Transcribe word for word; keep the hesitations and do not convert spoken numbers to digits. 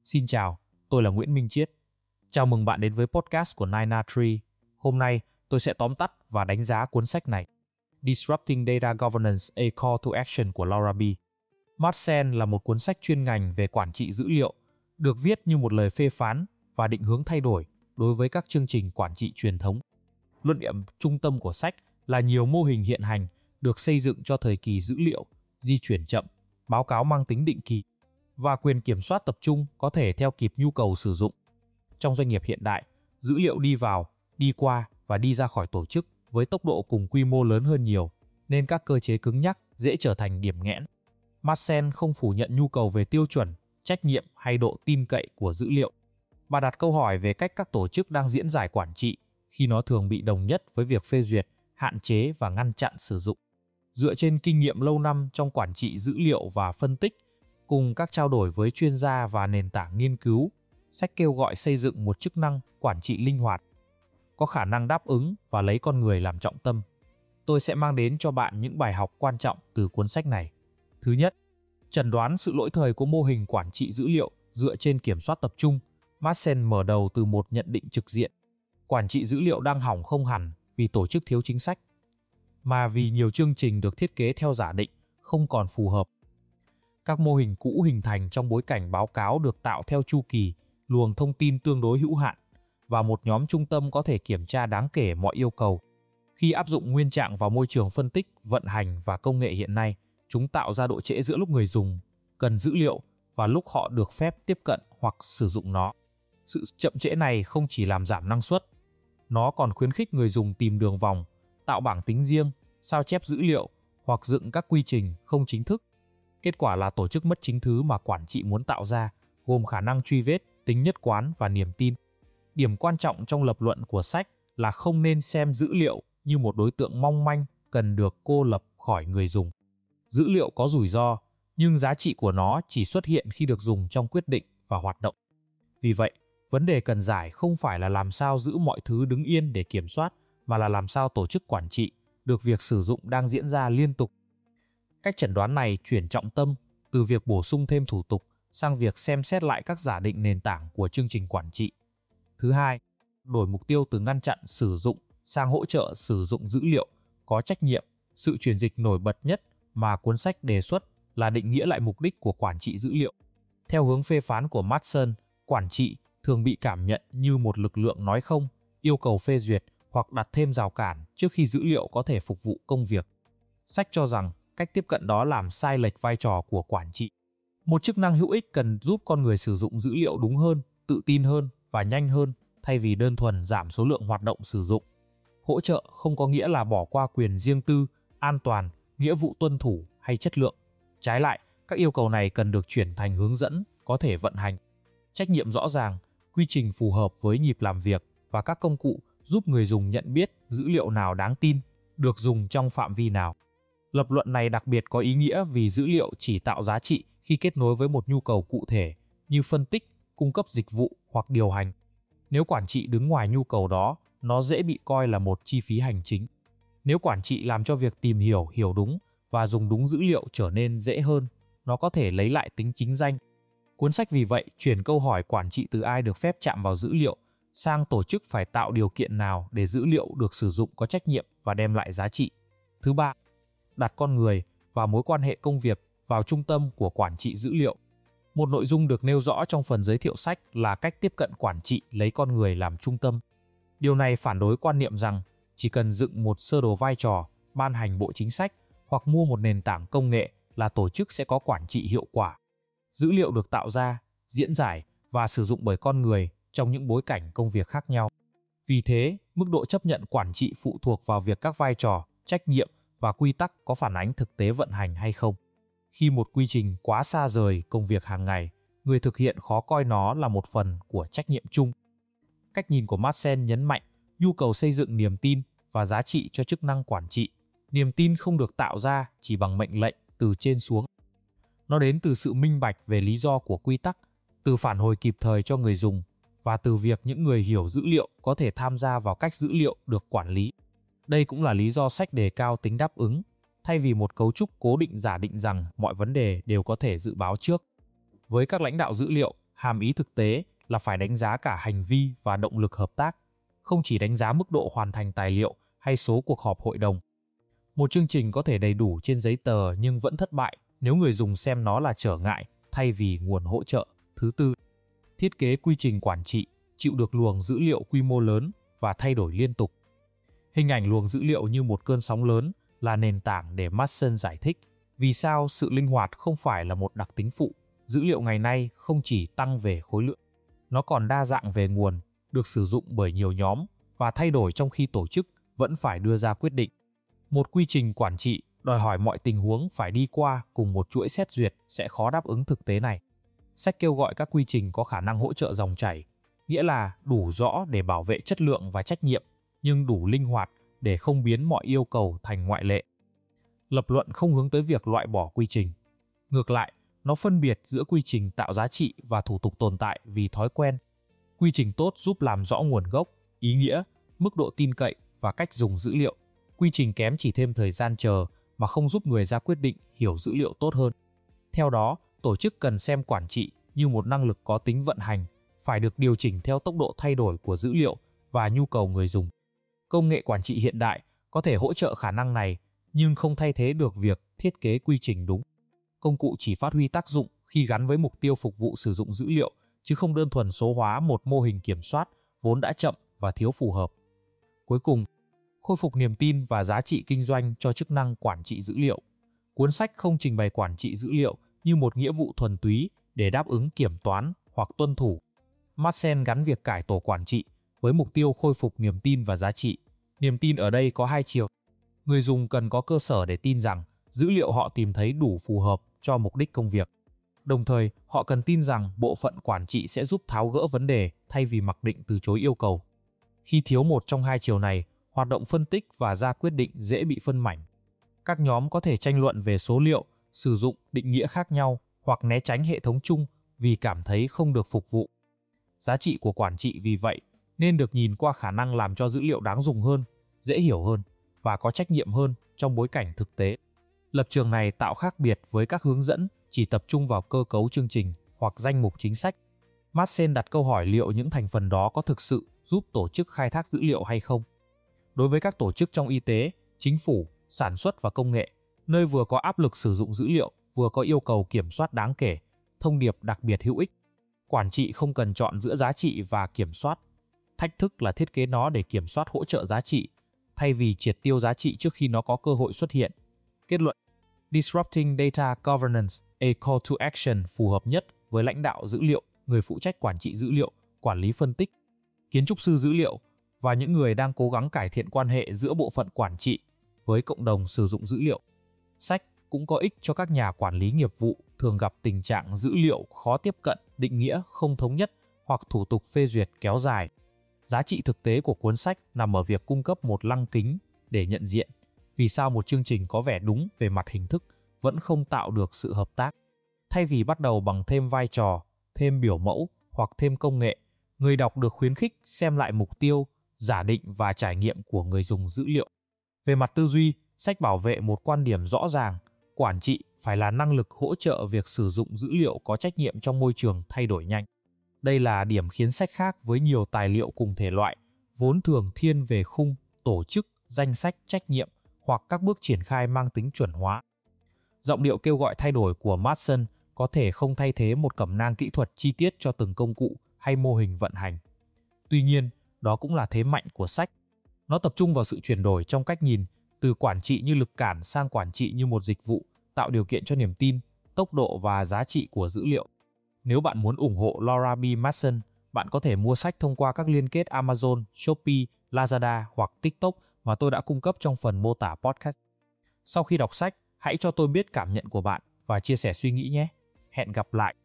Xin chào, tôi là Nguyễn Minh Chiết. Chào mừng bạn đến với podcast của nine a tree. Hôm nay, tôi sẽ tóm tắt và đánh giá cuốn sách này. Disrupting Data Governance: A Call to Action của Laura B. Madsen là một cuốn sách chuyên ngành về quản trị dữ liệu, được viết như một lời phê phán và định hướng thay đổi đối với các chương trình quản trị truyền thống. Luận điểm trung tâm của sách là nhiều mô hình hiện hành được xây dựng cho thời kỳ dữ liệu, di chuyển chậm, báo cáo mang tính định kỳ, và quyền kiểm soát tập trung có thể theo kịp nhu cầu sử dụng. Trong doanh nghiệp hiện đại, dữ liệu đi vào, đi qua và đi ra khỏi tổ chức với tốc độ cùng quy mô lớn hơn nhiều, nên các cơ chế cứng nhắc dễ trở thành điểm nghẽn. Madsen không phủ nhận nhu cầu về tiêu chuẩn, trách nhiệm hay độ tin cậy của dữ liệu. Bà đặt câu hỏi về cách các tổ chức đang diễn giải quản trị khi nó thường bị đồng nhất với việc phê duyệt, hạn chế và ngăn chặn sử dụng. Dựa trên kinh nghiệm lâu năm trong quản trị dữ liệu và phân tích, cùng các trao đổi với chuyên gia và nền tảng nghiên cứu, sách kêu gọi xây dựng một chức năng quản trị linh hoạt, có khả năng đáp ứng và lấy con người làm trọng tâm. Tôi sẽ mang đến cho bạn những bài học quan trọng từ cuốn sách này. Thứ nhất, chẩn đoán sự lỗi thời của mô hình quản trị dữ liệu dựa trên kiểm soát tập trung. Madsen mở đầu từ một nhận định trực diện. Quản trị dữ liệu đang hỏng không hẳn vì tổ chức thiếu chính sách, mà vì nhiều chương trình được thiết kế theo giả định không còn phù hợp. Các mô hình cũ hình thành trong bối cảnh báo cáo được tạo theo chu kỳ, luồng thông tin tương đối hữu hạn, và một nhóm trung tâm có thể kiểm tra đáng kể mọi yêu cầu. Khi áp dụng nguyên trạng vào môi trường phân tích, vận hành và công nghệ hiện nay, chúng tạo ra độ trễ giữa lúc người dùng cần dữ liệu và lúc họ được phép tiếp cận hoặc sử dụng nó. Sự chậm trễ này không chỉ làm giảm năng suất, nó còn khuyến khích người dùng tìm đường vòng, tạo bảng tính riêng, sao chép dữ liệu hoặc dựng các quy trình không chính thức. Kết quả là tổ chức mất chính thứ mà quản trị muốn tạo ra, gồm khả năng truy vết, tính nhất quán và niềm tin. Điểm quan trọng trong lập luận của sách là không nên xem dữ liệu như một đối tượng mong manh cần được cô lập khỏi người dùng. Dữ liệu có rủi ro, nhưng giá trị của nó chỉ xuất hiện khi được dùng trong quyết định và hoạt động. Vì vậy, vấn đề cần giải không phải là làm sao giữ mọi thứ đứng yên để kiểm soát, mà là làm sao tổ chức quản trị được việc sử dụng đang diễn ra liên tục. Cách chẩn đoán này chuyển trọng tâm từ việc bổ sung thêm thủ tục sang việc xem xét lại các giả định nền tảng của chương trình quản trị. Thứ hai, đổi mục tiêu từ ngăn chặn sử dụng sang hỗ trợ sử dụng dữ liệu có trách nhiệm. Sự chuyển dịch nổi bật nhất mà cuốn sách đề xuất là định nghĩa lại mục đích của quản trị dữ liệu. Theo hướng phê phán của Madsen, quản trị thường bị cảm nhận như một lực lượng nói không, yêu cầu phê duyệt hoặc đặt thêm rào cản trước khi dữ liệu có thể phục vụ công việc. Sách cho rằng cách tiếp cận đó làm sai lệch vai trò của quản trị. Một chức năng hữu ích cần giúp con người sử dụng dữ liệu đúng hơn, tự tin hơn và nhanh hơn, thay vì đơn thuần giảm số lượng hoạt động sử dụng. Hỗ trợ không có nghĩa là bỏ qua quyền riêng tư, an toàn, nghĩa vụ tuân thủ hay chất lượng. Trái lại, các yêu cầu này cần được chuyển thành hướng dẫn, có thể vận hành. Trách nhiệm rõ ràng, quy trình phù hợp với nhịp làm việc và các công cụ giúp người dùng nhận biết dữ liệu nào đáng tin, được dùng trong phạm vi nào. Lập luận này đặc biệt có ý nghĩa vì dữ liệu chỉ tạo giá trị khi kết nối với một nhu cầu cụ thể như phân tích, cung cấp dịch vụ hoặc điều hành. Nếu quản trị đứng ngoài nhu cầu đó, nó dễ bị coi là một chi phí hành chính. Nếu quản trị làm cho việc tìm hiểu, hiểu đúng và dùng đúng dữ liệu trở nên dễ hơn, nó có thể lấy lại tính chính danh. Cuốn sách vì vậy chuyển câu hỏi quản trị từ ai được phép chạm vào dữ liệu sang tổ chức phải tạo điều kiện nào để dữ liệu được sử dụng có trách nhiệm và đem lại giá trị. Thứ ba, đặt con người và mối quan hệ công việc vào trung tâm của quản trị dữ liệu. Một nội dung được nêu rõ trong phần giới thiệu sách là cách tiếp cận quản trị lấy con người làm trung tâm. Điều này phản đối quan niệm rằng chỉ cần dựng một sơ đồ vai trò, ban hành bộ chính sách hoặc mua một nền tảng công nghệ là tổ chức sẽ có quản trị hiệu quả. Dữ liệu được tạo ra, diễn giải và sử dụng bởi con người trong những bối cảnh công việc khác nhau. Vì thế, mức độ chấp nhận quản trị phụ thuộc vào việc các vai trò, trách nhiệm và quy tắc có phản ánh thực tế vận hành hay không. Khi một quy trình quá xa rời công việc hàng ngày, người thực hiện khó coi nó là một phần của trách nhiệm chung. Cách nhìn của Madsen nhấn mạnh nhu cầu xây dựng niềm tin và giá trị cho chức năng quản trị. Niềm tin không được tạo ra chỉ bằng mệnh lệnh từ trên xuống. Nó đến từ sự minh bạch về lý do của quy tắc, từ phản hồi kịp thời cho người dùng và từ việc những người hiểu dữ liệu có thể tham gia vào cách dữ liệu được quản lý. Đây cũng là lý do sách đề cao tính đáp ứng, thay vì một cấu trúc cố định giả định rằng mọi vấn đề đều có thể dự báo trước. Với các lãnh đạo dữ liệu, hàm ý thực tế là phải đánh giá cả hành vi và động lực hợp tác, không chỉ đánh giá mức độ hoàn thành tài liệu hay số cuộc họp hội đồng. Một chương trình có thể đầy đủ trên giấy tờ nhưng vẫn thất bại nếu người dùng xem nó là trở ngại thay vì nguồn hỗ trợ. Thứ tư, thiết kế quy trình quản trị chịu được luồng dữ liệu quy mô lớn và thay đổi liên tục. Hình ảnh luồng dữ liệu như một cơn sóng lớn là nền tảng để Mason giải thích vì sao sự linh hoạt không phải là một đặc tính phụ. Dữ liệu ngày nay không chỉ tăng về khối lượng, nó còn đa dạng về nguồn, được sử dụng bởi nhiều nhóm và thay đổi trong khi tổ chức vẫn phải đưa ra quyết định. Một quy trình quản trị đòi hỏi mọi tình huống phải đi qua cùng một chuỗi xét duyệt sẽ khó đáp ứng thực tế này. Sách kêu gọi các quy trình có khả năng hỗ trợ dòng chảy, nghĩa là đủ rõ để bảo vệ chất lượng và trách nhiệm, nhưng đủ linh hoạt để không biến mọi yêu cầu thành ngoại lệ. Lập luận không hướng tới việc loại bỏ quy trình. Ngược lại, nó phân biệt giữa quy trình tạo giá trị và thủ tục tồn tại vì thói quen. Quy trình tốt giúp làm rõ nguồn gốc, ý nghĩa, mức độ tin cậy và cách dùng dữ liệu. Quy trình kém chỉ thêm thời gian chờ mà không giúp người ra quyết định hiểu dữ liệu tốt hơn. Theo đó, tổ chức cần xem quản trị như một năng lực có tính vận hành, phải được điều chỉnh theo tốc độ thay đổi của dữ liệu và nhu cầu người dùng. Công nghệ quản trị hiện đại có thể hỗ trợ khả năng này, nhưng không thay thế được việc thiết kế quy trình đúng. Công cụ chỉ phát huy tác dụng khi gắn với mục tiêu phục vụ sử dụng dữ liệu, chứ không đơn thuần số hóa một mô hình kiểm soát vốn đã chậm và thiếu phù hợp. Cuối cùng, khôi phục niềm tin và giá trị kinh doanh cho chức năng quản trị dữ liệu. Cuốn sách không trình bày quản trị dữ liệu như một nghĩa vụ thuần túy để đáp ứng kiểm toán hoặc tuân thủ. Mason gắn việc cải tổ quản trị với mục tiêu khôi phục niềm tin và giá trị. Niềm tin ở đây có hai chiều. Người dùng cần có cơ sở để tin rằng dữ liệu họ tìm thấy đủ phù hợp cho mục đích công việc. Đồng thời, họ cần tin rằng bộ phận quản trị sẽ giúp tháo gỡ vấn đề thay vì mặc định từ chối yêu cầu. Khi thiếu một trong hai chiều này, hoạt động phân tích và ra quyết định dễ bị phân mảnh. Các nhóm có thể tranh luận về số liệu, sử dụng định nghĩa khác nhau hoặc né tránh hệ thống chung vì cảm thấy không được phục vụ. Giá trị của quản trị vì vậy nên được nhìn qua khả năng làm cho dữ liệu đáng dùng hơn, dễ hiểu hơn và có trách nhiệm hơn trong bối cảnh thực tế. Lập trường này tạo khác biệt với các hướng dẫn chỉ tập trung vào cơ cấu chương trình hoặc danh mục chính sách. Mason đặt câu hỏi liệu những thành phần đó có thực sự giúp tổ chức khai thác dữ liệu hay không. Đối với các tổ chức trong y tế, chính phủ, sản xuất và công nghệ, nơi vừa có áp lực sử dụng dữ liệu, vừa có yêu cầu kiểm soát đáng kể, thông điệp đặc biệt hữu ích. Quản trị không cần chọn giữa giá trị và kiểm soát. Thách thức là thiết kế nó để kiểm soát hỗ trợ giá trị, thay vì triệt tiêu giá trị trước khi nó có cơ hội xuất hiện. Kết luận: Disrupting Data Governance, a Call to Action phù hợp nhất với lãnh đạo dữ liệu, người phụ trách quản trị dữ liệu, quản lý phân tích, kiến trúc sư dữ liệu và những người đang cố gắng cải thiện quan hệ giữa bộ phận quản trị với cộng đồng sử dụng dữ liệu. Sách cũng có ích cho các nhà quản lý nghiệp vụ thường gặp tình trạng dữ liệu khó tiếp cận, định nghĩa không thống nhất hoặc thủ tục phê duyệt kéo dài. Giá trị thực tế của cuốn sách nằm ở việc cung cấp một lăng kính để nhận diện vì sao một chương trình có vẻ đúng về mặt hình thức vẫn không tạo được sự hợp tác. Thay vì bắt đầu bằng thêm vai trò, thêm biểu mẫu hoặc thêm công nghệ, người đọc được khuyến khích xem lại mục tiêu, giả định và trải nghiệm của người dùng dữ liệu. Về mặt tư duy, sách bảo vệ một quan điểm rõ ràng, quản trị phải là năng lực hỗ trợ việc sử dụng dữ liệu có trách nhiệm trong môi trường thay đổi nhanh. Đây là điểm khiến sách khác với nhiều tài liệu cùng thể loại, vốn thường thiên về khung, tổ chức, danh sách, trách nhiệm hoặc các bước triển khai mang tính chuẩn hóa. Giọng điệu kêu gọi thay đổi của Mason có thể không thay thế một cẩm nang kỹ thuật chi tiết cho từng công cụ hay mô hình vận hành. Tuy nhiên, đó cũng là thế mạnh của sách. Nó tập trung vào sự chuyển đổi trong cách nhìn, từ quản trị như lực cản sang quản trị như một dịch vụ, tạo điều kiện cho niềm tin, tốc độ và giá trị của dữ liệu. Nếu bạn muốn ủng hộ Laura B. Mason, bạn có thể mua sách thông qua các liên kết Amazon, Shopee, Lazada hoặc TikTok mà tôi đã cung cấp trong phần mô tả podcast. Sau khi đọc sách, hãy cho tôi biết cảm nhận của bạn và chia sẻ suy nghĩ nhé. Hẹn gặp lại!